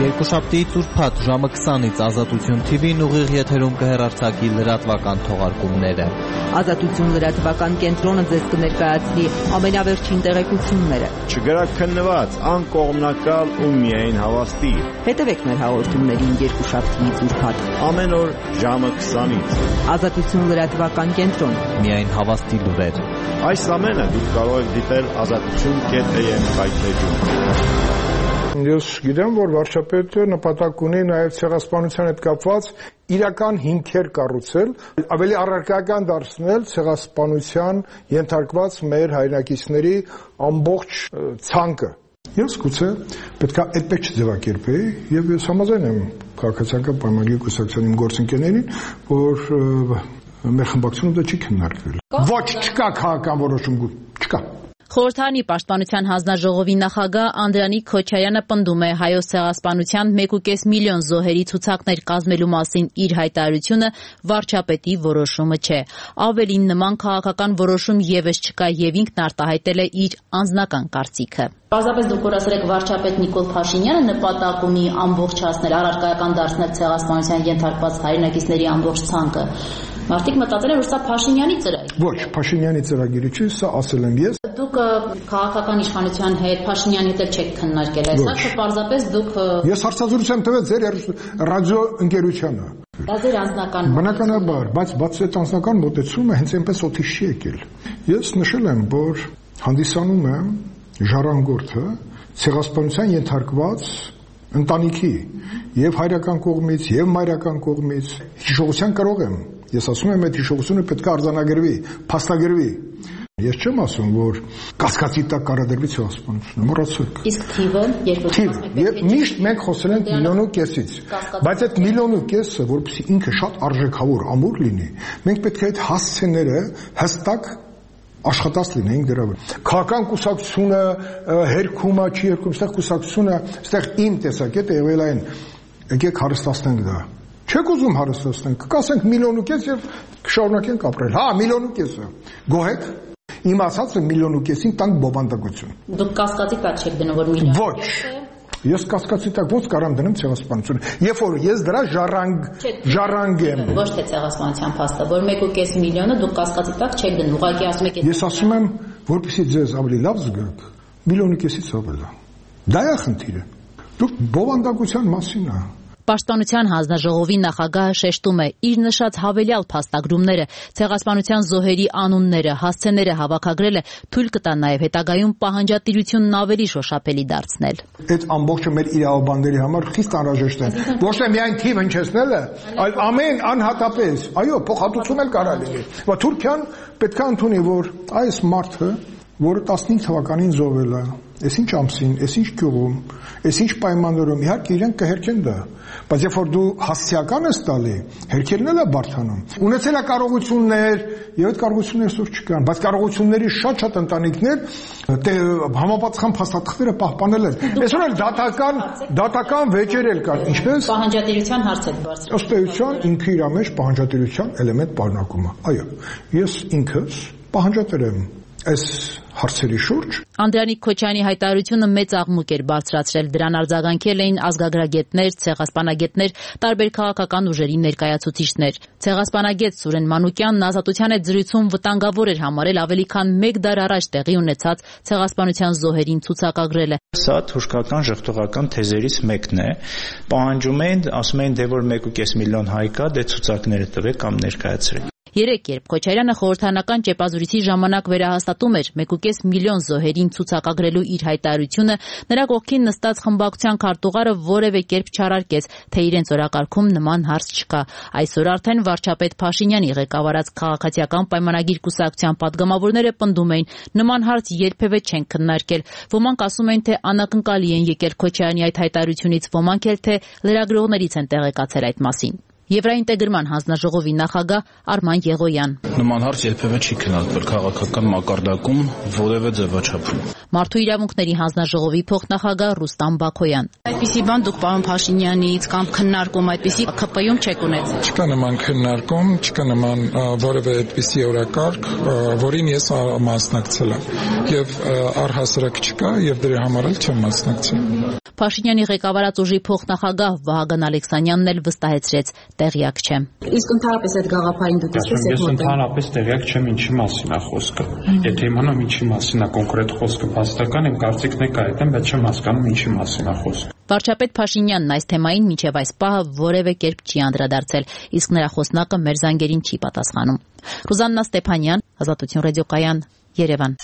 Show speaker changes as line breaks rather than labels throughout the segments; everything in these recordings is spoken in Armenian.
Երկուշաբթի ծուրփաթ ժամը 20-ից Ազատություն TV-ն ուղիղ եթերում կհեռարձակի լրատվական թողարկումները։
Ազատություն լրատվական կենտրոնը ձեզ կներկայացնի ամենավերջին տեղեկությունները։
Չգրաքննված, անկողմնակալ ու միայն հավաստի։
Հետևեք մեր հաղորդումներին երկուշաբթի ծուրփաթ
Ամեն օր ժամը 20-ից։
Ազատություն լրատվական կենտրոն։
Միայն հավաստի լուրեր։
Այս ամենը դուք կարող եք դիտել azatutun.am վայրէջում։
Ես գիտեմ, որ վարչապետը նպատակ ունի նաև ցեղասպանության հետ կապված իրական հիմքեր կառուցել, ավելի առարկայական դարձնել ցեղասպանության ենթարկված մեր հայրենակիցների ամբողջ ցանկը։ Ես գուցե պետք է այդպես չձևակերպեի, եւ ես համաձայն եմ քաղաքացիական պայմանագրի կուսակցության իմ գործընկերներին, որ մեր խմբակցությունը դա չի քննարկվել։ Ոչ, չկա քաղաքական որոշում, չկա։
Խորհրդարանի պաշտպանության հանձնաժողովի նախագահ Անդրանիկ Քոչարյանը պնդում է հայոց ցեղասպանության 1.5 միլիոն զոհերի ցուցակներ կազմելու մասին իր հայտարարությունը վարչապետի որոշումը չէ։ Ավելին, նման քաղաքական որոշում եւս չկա եւ ինքն արտահայտել է իր անձնական կարծիքը։ Պարզապես դուք որ ասել եք վարչապետ Նիկոլ Փաշինյանը նպատակ ունի ամբողջացնել, առարկայական դարձնել ցեղասպանության ենթարկված հայրենակիցների ամբողջ ցանկը։ Մարդիկ մտածել են, որ սա Փաշինյանի ծրագիր է։
Ոչ, Փաշինյանի ծրագիրը չի, սա ասել եմ ես։
Դուք քաղաքական իշխանության հետ Փաշինյանի հետ չեք քննարկել այս, թե պարզապես դուք
Ես հարցազրույց եմ տվել ձեր ռադիո ընկերությանը։
Դա ձեր անձնական
Բնականաբար, բայց այդ անձնական մոտեցումը հենց այնպես օդից չի եկել։ Ես նշել եմ, որ հանդիսանում է ժառանգորդը ցեղասպանության ենթարկված ընտանիքի եւ հայրական կողմից եւ մայրական կողմից հիշողության կարող եմ։ Ես ասում եմ, այդ հիշողությունը պետք է արձանագրվի, փաստագրվի։ Ես չեմ ասում, որ կասկածի տակ կարադրվի ցեղասպանությունը, մոռացեք։
Իսկ թիվը
Եվ միշտ մենք խոսել ենք 1.5 միլիոնից։ Բայց այդ 1.5 միլիոնը, որպեսզի ինքը շատ արժեքավոր ամուր լինի, մենք պետք է այդ հասցեները հստակ աշխատած լինենք դրա վրա։ Քաղաքական կուսակցությունը հերքում է, չի հերքում, այստեղ կուսակցությունը, այստեղ իմ տեսակետը եղել այն, եկեք հարստացնենք դա։ Չեք ուզում հարստացնենք, կասենք 1.5 միլիոն եւ կշարունակենք ապրել։ Հա, 1.5 միլիոն։ Գոհեք։ Իմ ասածը 1.5 միլիոնին տանք բովանդակություն։
Դուք կասկածի տակ չեք դնում, որ 1 միլիոն։
Ոչ։ Ես կասկածի տակ ոնց կարամ դնեմ ցեղասպանությունը։ Երբ որ ես դրա ժառանգ եմ։
Ոչ թե ցեղասպանության փաստը, որ 1.5 միլիոնը դուք կասկածի տակ չեք դնում, ուղղակի ասում եք։
Ես ասում եմ, որպեսզի ձեզ ավելի լավ զգաք, 1.5 միլիոնից ավել է։ Դա է խնդիրը։ Դուք բովանդակության մասին է։
Պաշտպանության հանձնաժողովի նախագահը շեշտում է իր նշած հավելյալ փաստագրումները, ցեղասպանության զոհերի անունները, հասցեները հավաքագրելը թույլ կտա նաև հետագայում պահանջատիրությունն ավելի շոշափելի դարձնել։
Այդ ամբողջը մեր իրավաբանների համար խիստ անհրաժեշտ է։ Ոչ թե միայն թիվ հնչեցնելը, այլ ամեն անհատապես։ Այո, փոխհատուցում էլ կարա լինի։ Բայց Թուրքիան պետք է ընդունի, որ այս մարդը, որը 15 թվականին զոհվել է, այսինչ ամսին, այսինչ գյուղում, այսինչ պայմաններում, իհարկե իրենք կհերքեն դա, բայց երբ որ դու հասցեական ես տալի, հերքելն էլ է բարդանում։ Ունեցել է կարողություններ, եւ այդ կարողությունները այսօր չկան, բայց կարողությունների շատ ընտանիքներ համապատասխան փաստաթղթերը պահպանել են։ Այսօր էլ դատական վեճեր էլ կան, ինչպես
պահանջատիրության հարց է բարձր։
Ըստ էության ինքը իր մեջ պահանջատիրության էլեմենտ պարունակում է։ Այո, ես ինքս պահանջատեր եմ այս հարցերի շուրջ։
Անդրանիկ Քոչյանի հայտարարությունը մեծ աղմուկ էր բարձրացրել, դրան արձագանքել էին ազգագրագետներ, ցեղասպանագետներ, տարբեր քաղաքական ուժերի ներկայացուցիչներ։ Ցեղասպանագետ Սուրեն Մանուկյանն Ազատության հետ զրույցում վտանգավոր էր համարել ավելի քան 1 դար առաջ տեղի ունեցած ցեղասպանության զոհերին ցուցակագրելը։
Սա թուրքական ժխտողական թեզերից մեկն է։ Պահանջում էին, ասում էին, դե որ 1.5 միլիոն հայ կա, դե ցուցակները տվեք կամ ներկայացրեք։
Երեկ, երբ Քոչարյանը խորհրդարանական ճեպազրույցի ժամանակ վերահաստատում էր 1.5 միլիոն զոհերին ցուցակագրելու իր հայտարարությունը, նրա կողքին նստած խմբակցության քարտուղարը որևէ կերպ չարարկեց, թե իրենց օրակարգում նման հարց չկա։ Այսօր արդեն վարչապետ Փաշինյանի ղեկավարած քաղաքացիական պայմանագիր կուսակցության падգամավորները պնդում էին, նման հարց երբևէ չեն քննարկել։ Ոմանք ասում են, թե անակնկալի են եկել Քոչարյանի այդ հայտարարությունից, ոմանք էլ թե լրագրողներից են տեղեկացել այդ մասին։ Եվրաինտեգրման հանձնաժողովի նախագահ Արման Եղոյան.
Նման հարց երբևէ չի քննարկվել քաղաքական մակարդակում որևէ ձևաչափում։
Մարդու իրավունքների հանձնաժողովի փոխնախագահ Ռուստամ Բաքոյան.
Այդպիսի բան դուք պարոն Փաշինյանից կամ քննարկում այդպիսի ԿՊ-ում չեք ունեցել։
Չկա նման քննարկում, չկա նման որևէ այդպիսի օրակարգ, որին ես մասնակցել եմ։ Եվ առհասարակ չկա եւ դրա համար էլ չեմ մասնակցել։
Փաշինյանի ղեկավարած ուժի փոխնախագահ Վահագն Ալեքսանյանն էլ վստահեցրեց, տեղյակ չէ։
Իսկ ընդհանրապես այդ գաղափարին դուք եք
Ես ընդհանրապես տեղյակ չեմ ինչի մասին է խոսքը։ Եթե իմանամ ինչի մասին է կոնկրետ խոսքը, փաստական իմ կարծիքն է կայացեմ, բայց չեմ հասկանում ինչի մասին է խոսքը։
Վարչապետ Փաշինյանն այս թեմային մինչև այս պահը որևէ կերպ չի անդրադարձել, իսկ նրա խոսնակը մեր զանգերին չի պատասխանում։ Ռուզաննա Ստեփանյան, Ազատություն ռադիոկայան, Երևան։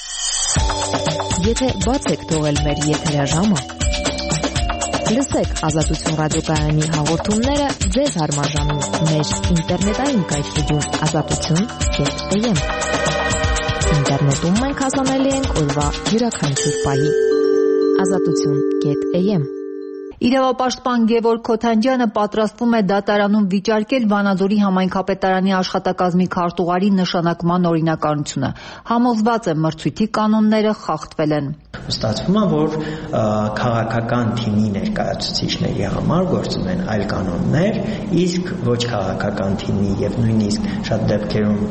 Եթե բաց եք թողել մեր եթերաժամը, լսեք Ազատություն ռադիոկայանի հաղորդումները ձեզ հարմարժանում մեր ինտերնետային կայքեջում azatutun.am։ Ինտերնետում մենք հասանելի ենք օրվա յուրաքանչյուր պահի։ azatutun.am։
Իրավապաշտպան Գևորգ Քոթանջյանը պատրաստվում է դատարանում վիճարկել Վանաձորի համայնքապետարանի աշխատակազմի քարտուղարի նշանակման օրինականությունը։ Համոզված է մրցույթի կանոնները խախտվել են։
Ստացվում է, որ քաղաքական թիմի ներկայացուցիչների համար գործում են այլ կանոններ, իսկ ոչ քաղաքական թիմի եւ նույնիսկ շատ դեպքերում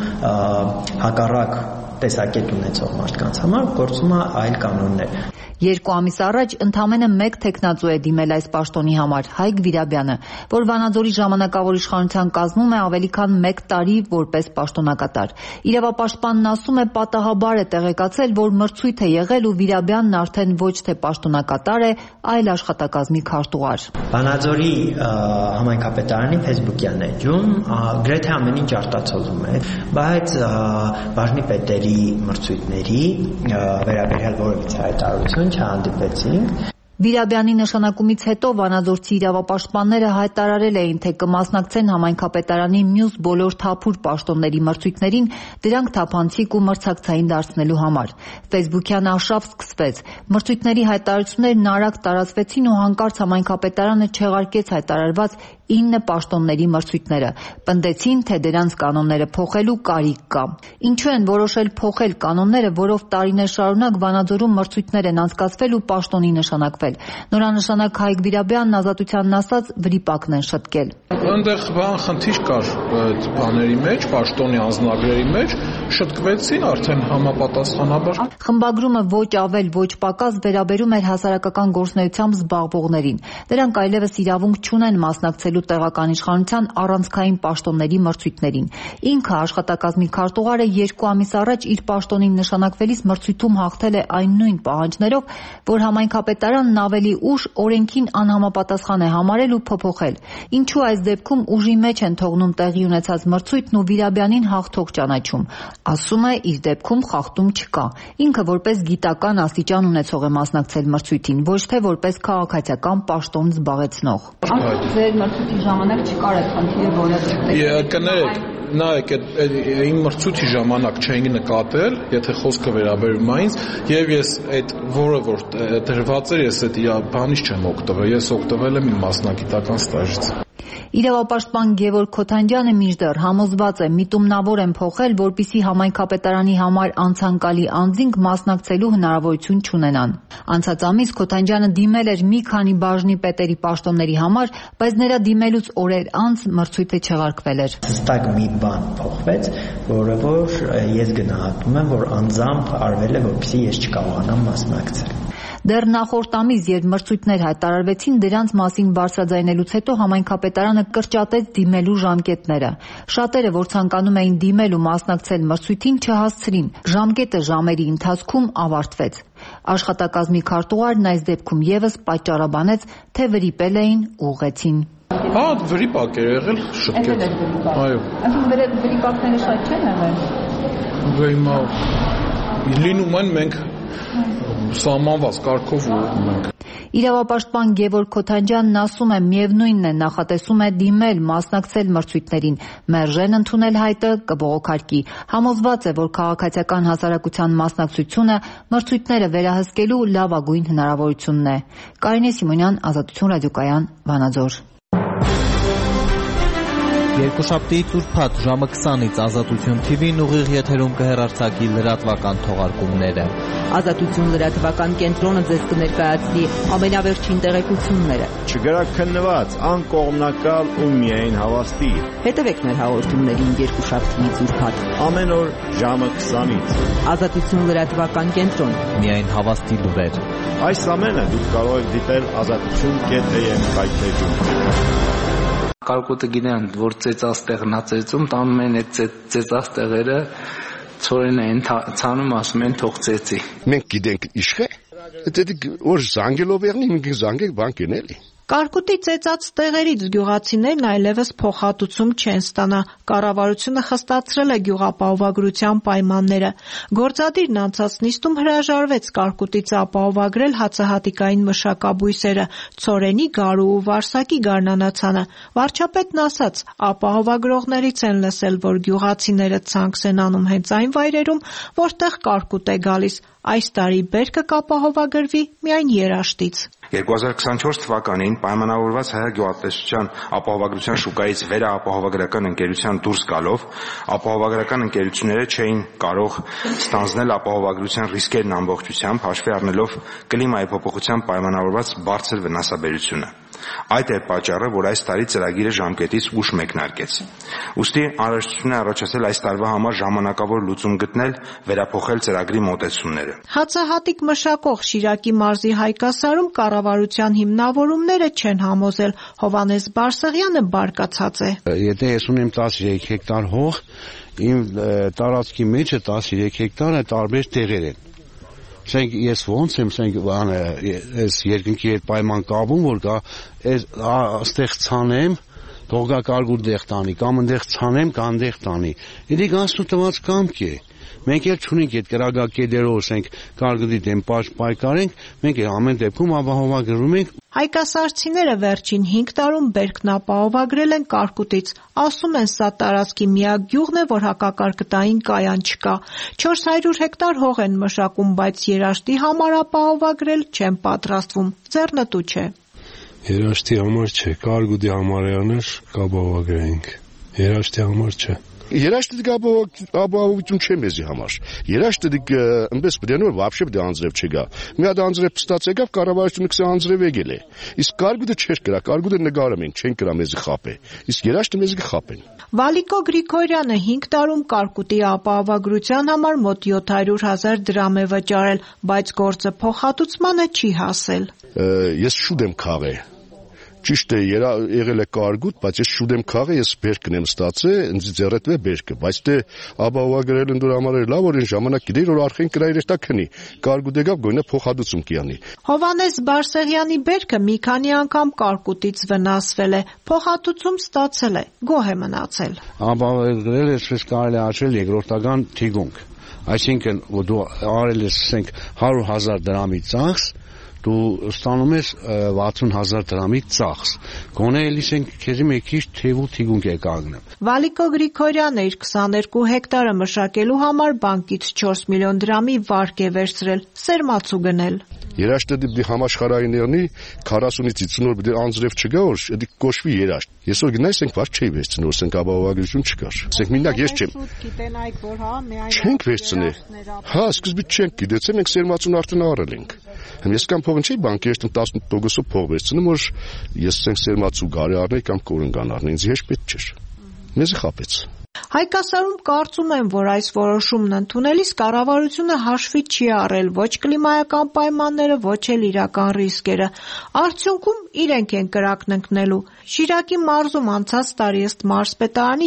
հակառակ տեսակետ ունեցող մարդկանց համար գործում է այլ կանոններ։
2 ամիս առաջ ընդամենը 1 տեխնացու է դիմել այս պաշտոնի համար՝ Հայկ Վիրաբյանը, որ Վանաձորի ժամանակավոր իշխանության կազմում է ավելի քան 1 տարի որպես պաշտոնակատար։ Իրավապաշտպանն ասում է, պատահաբար է տեղեկացել, որ մրցույթ է եղել ու Վիրաբյանն արդեն ոչ թե պաշտոնակատար է, այլ աշխատակազմի քարտուղար։
Վանաձորի համայնքապետարանի Facebook-յան էջում գրեթե ամեն ինչ արտացոլվում է, բայց բաժնի պետերի մրցույթների վերաբերյալ որևիցե հայտարարություն չհանդիպեցինք։
Վիրաբյանի նշանակումից հետո վանաձորցի իրավապաշտպանները հայտարարել էին, թե կմասնակցեն համայնքապետարանի մյուս բոլոր թափուր պաշտոնների մրցույթներին, դրանք թափանցիկ ու մրցակցային դարձնելու համար։ Facebook-յան արշավ սկսվեց։ Մրցույթների հայտարարություններն արագ տարածվեցին ու հանկարծ համայնքապետարանը չեղարկեց հայտարարված 9 պաշտոնների մրցույթները։ Պնդեցին, թե դրանց կանոնները փոխելու կարիք կա։ Ինչու են որոշել փոխել կանոնները, որով տարիներ շարունակ Վանաձորում մրցույթներ են անցկացվել ու պաշտոնի նշանակվել։ Նորանշանակ Հայկ Վիրաբյանն Ազատությանն ասաց, վրիպակն են շտկել։
Այնտեղ խնդիր կար այդ բաների մեջ, պաշտոնի անձնագրերի մեջ, շտկվեցին արդեն համապատասխանաբար։
Խմբագրումը ոչ ավել, ոչ պակաս վերաբերում էր հասարակական գործունեությամբ զբաղվողներին։ Դրանք այլևս իրավունք չունեն մասնակցելու տեղական իշխանության առանցքային պաշտոնների մրցույթներին։ Ինքը աշխատակազմի քարտուղարը 2 ամիս առաջ իր պաշտոնին նշանակվելիս մրցույթում հաղթել է այն նույն պահանջներով, որ համայնքապետարանն ավելի ուշ օրենքին անհամապատասխան է համարել ու փոփոխել։ Ինչու այս դեպքում ուժի մեջ են թողնում տեղի ունեցած մրցույթն ու Վիրաբյանին հաղթող ճանաչում։ Ասում է, իր դեպքում խախտում չկա։ Ինքը որպես գիտական աստիճան ունեցող է մասնակցել մրցույթին, ոչ թե որպես քաղաքացիական պաշտոն զբաղեցնող։
Ձեր մրցույթի ժամանակ չկար այդ խնդիրը, որը
կներեք, նայեք, իմ մրցույթի ժամանակ չէին նկատել, եթե խոսքը վերաբերում է ինձ, եւ ես այդ որը որ դրված էր, ես այդ բանից չեմ օգտվել, ես օգտվել եմ իմ մասնագիտական ստաժից։
Իրավապաշտպան Գևորգ Քոթանջյանը մինչդեռ համոզված է, միտումնավոր են փոխել, որպիսի համայնքապետարանի համար անցանկալի անձինք մասնակցելու հնարավորություն չունենան։ Անցած ամիս Քոթանջյանը դիմել էր մի քանի բաժնի պետերի պաշտոնների համար, բայց նրա դիմելուց օրեր անց մրցույթը չեղարկվել էր։
Հստակ մի բան փոխվեց, որը որ ես գնահատում եմ, որ անձամբ արվել է, որպեսզի ես չկարողանամ մասնակցել։
Դեռ նախորդ ամիս, երբ մրցույթներ հայտարարվեցին, դրանց մասին բարձրաձայնելուց հետո համայնքապետարանը կրճատեց դիմելու ժամկետները։ Շատերը, որ ցանկանում էին դիմել ու մասնակցել մրցույթին, չհասցրին։ Ժամկետը ժամերի ընթացքում ավարտվեց։ Աշխատակազմի քարտուղարն այս դեպքում եւս պատճառաբանեց, թե վրիպել էին ու ուղղեցին։
Հա, վրիպակ է եղել, շտկել։ Այո։
Այսինքն վրիպակները շատ չեն եղել։
Հիմա լինում են մենք սահմանված կարգով ունենք։
Իրավապաշտպան Գևորգ Քոթանջյանն ասում է, միևնույնն է, նախատեսում է դիմել, մասնակցել մրցույթներին, մերժեն ընդունել հայտը կբողոքարկի։ Համոզված է, որ քաղաքացիական հասարակության մասնակցությունը մրցույթները վերահսկելու լավագույն հնարավորությունն է։ Կարինե Սիմոնյան, Ազատություն ռադիոկայան, Վանաձոր։
Երկուշաբթի ուրբաթ ժամը 20-ից Ազատություն TV-ն ուղիղ եթերում կհեռարձակի լրատվական թողարկումները։
Ազատություն լրատվական կենտրոնը ձեզ կներկայացնի ամենավերջին տեղեկությունները։
Չգրաքննված, անկողմնակալ ու միայն հավաստի։
Հետևեք մեր հաղորդումներին երկուշաբթիից ուրբաթ
ամեն օր ժամը 20-ից։
Ազատություն լրատվական կենտրոն։
Միայն հավաստի լուրեր։
Այս ամենը դուք կարող եք դիտել azatutun.am կայքեջում։
Կարկուտը գիտեն, որ ծեծած տեղն է ծեծում, տանում են այդ ծեծած տեղերը, ծորեն են ցանում, ասում են թող ծեծի։
Մենք գիտենք իշխե, դա որ զանգելով եղնի, մենք զանգենք բան կնել։
Կարկուտի ծեծած տեղերից գյուղացիներն այլևս փոխհատուցում չեն ստանա։ Կառավարությունը խստացրել է գյուղապահովագրության պայմանները։ Գործադիրն անցած նիստում հրաժարվեց կարկուտից ապահովագրել հացահատիկային մշակաբույսերը՝ ցորենի, գարու ու վարսակի գարնանացանը։ Վարչապետն ասաց, ապահովագրողներից են լսել, որ գյուղացիները ցանքս են անում հենց այն վայրերում, որտեղ կարկուտ է գալիս։ Այս տարի բերքը կապահովագրվի միայն երաշտից։
2024 թվականին պայմանավորված հայ գյուղատնտեսության ապահովագրության շուկայից վերաապահովագրական ընկերության դուրս գալով ապահովագրական ընկերությունները չէին կարող ստանձնել ապահովագրության ռիսկերն ամբողջությամբ հաշվի առնելով կլիմայի փոփոխության պայմանավորված բարձր վնասաբերությունը։ Այդ է պատճառը, որ այս տարի ծրագիրը ժամկետից ուշ մեկնարկեց։ Ուստի անհրաժեշտություն է առաջացել այս տարվա համար ժամանակավոր լուծում գտնել, վերափոխել ծրագրի մոտեցումները։
Հացահատիկ մշակող Շիրակի մարզի Հայկասարում կառավարության հիմնավորումները չեն համոզել։ Հովանես Բարսեղյանը բարկացած է։
Եթե ես ունեմ 13 հեկտար հող, իմ տարածքի մեջը 13 հեկտարը տարբեր տեղեր են։ Սենք ես ոնց եմ այս երկնքի հետ պայման կապում, որ կա այստեղ ցանեմ, թող գա կարգուտ դեղ տանի, կամ այնտեղ ցանեմ, կամ այնտեղ տանի։ Իդի գանցու տված կամք է։ Մենք էլ չունենք այդ կրագակեդերով ասենք կարգուտի դեմ պայքարենք, մենք ամեն դեպքում ապահովագրում ենք։
Հայկասարցիները վերջին 5 տարում բերքն ապահովագրել են կարկուտից։ Ասում են, սա տարածքի միակ գյուղն է, որ հակակարկտային կայան չկա։ 400 հեկտար հող են մշակում, բայց երաշտի համար ապահովագրել չեն պատրաստվում։ Ձեռնտու չէ։
Երաշտի համար չէ, կարկուտի համար յաներ կապահովագրենք։ Երաշտի համար չէ։
Երաշտը ապահովություն չէ մեզի համար։ Երաշտը այնպես պետք է նոր вообще դե անձրև չգա։ Մի հատ անձրև փստած եկավ, կառավարությունը քսա անձրև եկել է։ Իսկ կարգուտը չէր կրա, կարգուտը նկարում են, չեն կրա մեզի խապե։ Իսկ երաշտը մեզի կխապեն։
Վալիկո Գրիգորյանը 5 տարում կարկուտի ապահովագրության համար մոտ 700,000 դրամ է վճարել, բայց գործը փոխհատուցմանը չի հասել։
Ես շուտ եմ քաղել։ Ճիշտ է, եղել է կարգուտ, բայց ես շուտ եմ քաղել, ես բերքն եմ ստացել, ինձ ձեռետ է բերքը, բայց դե ապահովագրել ընդուր համար էր լավ, որ այն ժամանակ գիտեի, որ արխեն կրայր էտա քնի, կարգուտ եկավ, գույնը փոխհատուցում կյանի։
Հովանես Բարսեղյանի բերքը մի քանի անգամ կարկուտից վնասվել է, փոխհատուցում ստացել է, գոհ է մնացել։
Ապահովագրել ես կարելի աճել երկրորդական թիգունք, այսինքն դու արել ես 100,000 դրամի ծախս, դու ստանում ես 60,000 դրամի ծախս։ Գոնե էլիս են քեզի մի քիչ թեվու թիգունք է կանգնում։
Վալիկո Գրիգորյանը իր 22 հեկտարը մշակելու համար բանկից 4 միլիոն դրամի վարկ է վերցրել, սերմացու գնել։
Երաշտը դի համաշխարհային եղնի 40-ից 50 օր դե անձրև չգա, որ դի կոչվի երաշտ։ Այսօր գնայս ենք վար չի վերցնի, ասենք ապահովագրություն չկար։ Ասենք մինակ ես չեմ։
Գիտենայք որ հա
չենք վերցնի։ Հա, սկզբից չենք գիտեցել, մենք սերմացուն արդեն առել ենք։ Ես կամ փողն չի բանկի ես 18%-ով փող վերցնում, որ ես ասենք սերմացու գարի առնեի կամ կորնգան առնեի, ինձ հեշտ պետք չէր։ Մեզ խապեց։
Հայկասարում կարծում են, որ այս որոշումն ընդունելիս կառավարությունը հաշվի չի առել ոչ կլիմայական պայմանները, ոչ էլ իրական ռիսկերը։ Արդյունքում իրենք են կրակն ընկնելու։ Շիրակի մարզում անցած տարի ըստ մարզպետարանի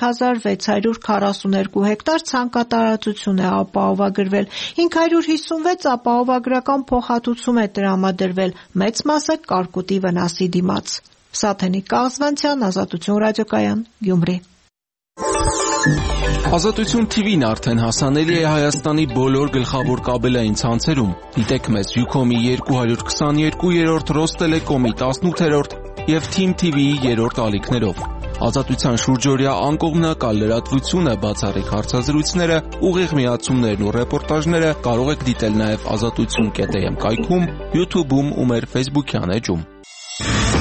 3642 հեկտար ցանկատարածություն է ապահովագրվել, 556 ապահովագրական փոխհատուցում է տրամադրվել, մեծ մասը կարկուտի վնասի դիմաց։ Սաթենիկ Կաղզվանցյան, Ազատություն ռադիոկայան, Գյումրի։
Ազատություն TV-ն արդեն հասանելի է Հայաստանի բոլոր գլխավոր կաբելային ցանցերում։ Դիտեք մեզ Ucom-ի 222-րդ, Ռոստելեկոմի 18-րդ և Team TV-ի 3-րդ ալիքներով։ Ազատության շուրջօրյա անկողմնակալ լրատվությունը, բացառիկ հարցազրույցները, ուղիղ միացումներն ու ռեպորտաժները կարող եք դիտել նաև azatutun.am կայքում, YouTube-ում ու մեր Facebook-յան էջում։